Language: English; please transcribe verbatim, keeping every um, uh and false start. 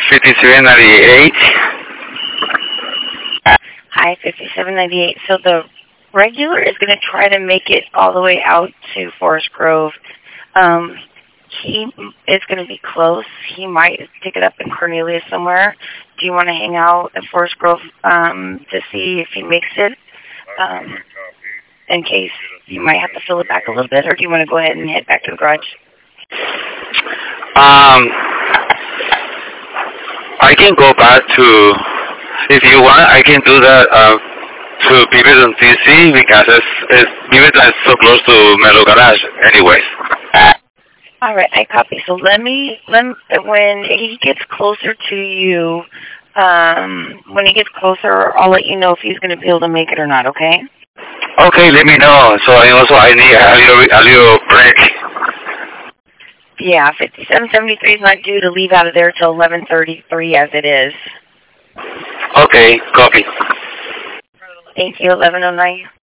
fifty-seven ninety-eight. Hi, fifty-seven ninety-eight. So the regular is going to try to make it all the way out to Forest Grove. Um, he is going to be close. He might pick it up in Cornelius somewhere. Do you want to hang out at Forest Grove um, to see if he makes it? Um, in case you might have to fill it back a little bit, or do you want to go ahead and head back to the garage? Um, I can go back to, if you want, I can do that uh, to Beaverton D C because it's, it's Beaverton is so close to Meadow Garage anyways. All right, I copy. So let me, let me, when he gets closer to you, um, when he gets closer, I'll let you know if he's going to be able to make it or not, okay? Okay, let me know. So I also I need a little, a little break. Yeah, fifty-seven seventy-three is not due to leave out of there till eleven thirty-three as it is. Okay, copy. Thank you, eleven oh nine.